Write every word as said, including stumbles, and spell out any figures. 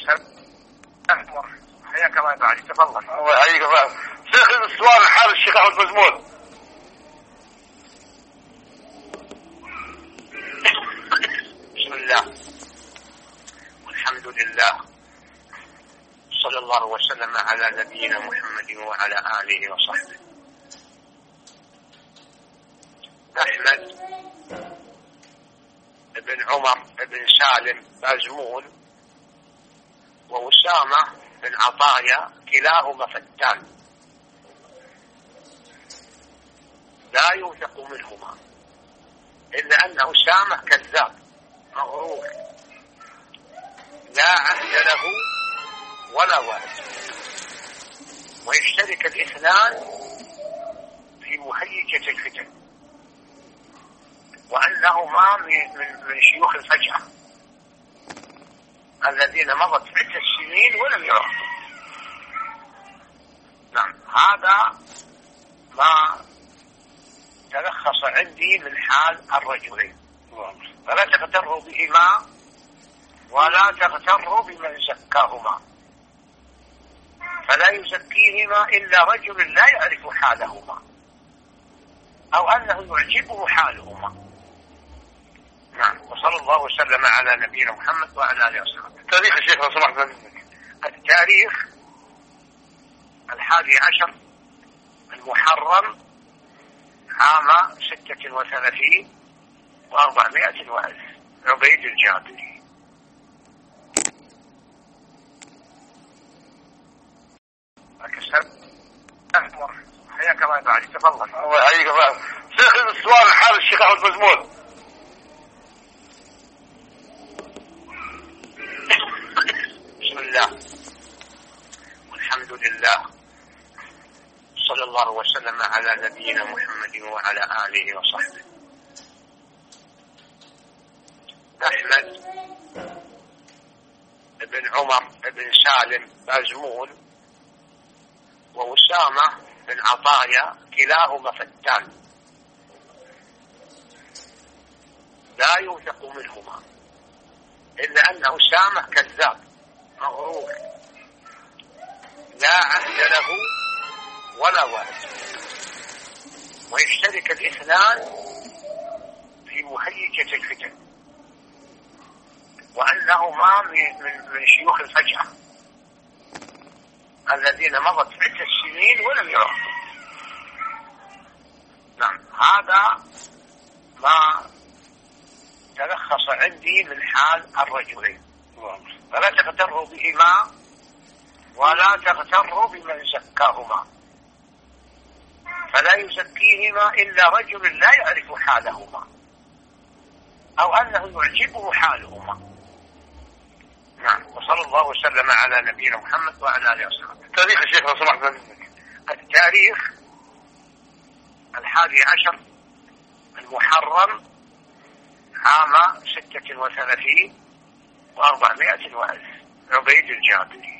حياك الله يبارك فيك، تفضل. الله يحييك الله. شيخ السؤال حال الشيخ احمد مزمول. بسم الله والحمد لله، صلى الله وسلم على نبينا محمد وعلى آله وصحبه. أحمد بن عمر بن سالم بازمول وأسامة بن عطايا كلاهما فتان، لا يوثق منهما إلا أن أسامة كذاب مغرور لا عهد له ولا وعد، ويشترك الاثنان في مهيجة الفتن، وأنهما من, من, من شيوخ الفجأة الذين مضت عدة سنين ولم يعرفوا. نعم، هذا ما تلخص عندي من حال الرجلين، فلا تغتروا بهما ولا تغتروا بمن زكاهما، فلا يزكيهما إلا رجل لا يعرف حالهما أو أنه يعجبه حالهما. نعم، وصلى الله وسلم على نبينا محمد وعلى آله وصحبه. تاريخ الشيخ لو سمحت. التاريخ الحادي عشر المحرم عام ستة وثلاثين وأربعمائة وألف، عبيد الجابري. حياك الله يبارك فيك، تفضل. الله يحييك الله. شيخ السؤال حال الشيخ احمد مزمول. بسم الله والحمد لله، صلى الله وسلم على نبينا محمد وعلى آله وصحبه. أحمد بن عمر بن سالم بازمول وأسامة بن عطايا كلاهما فتان، لا يوثق منهما إلا أن أسامة كذاب مغرور لا عهد له ولا وعد، ويشترك الاثنان في مهيجة الفتن، وأنهما من, من, من شيوخ الفجأة الذين مضت عدة سنين ولم يعرفوا. نعم، هذا ما تلخص عندي من حال الرجلين، فلا تغتروا بهما ولا تغتروا بمن زكاهما، فلا يزكيهما إلا رجل لا يعرف حالهما أو أنه يعجبه حالهما. نعم، وصلى الله وسلم على نبينا محمد وعلى آله وصحبه. تاريخ الشيخ لو سمحت. التاريخ الحادي عشر المحرم عام ستة وثلاثين وأربعمائة وألف، عبيد الجابري.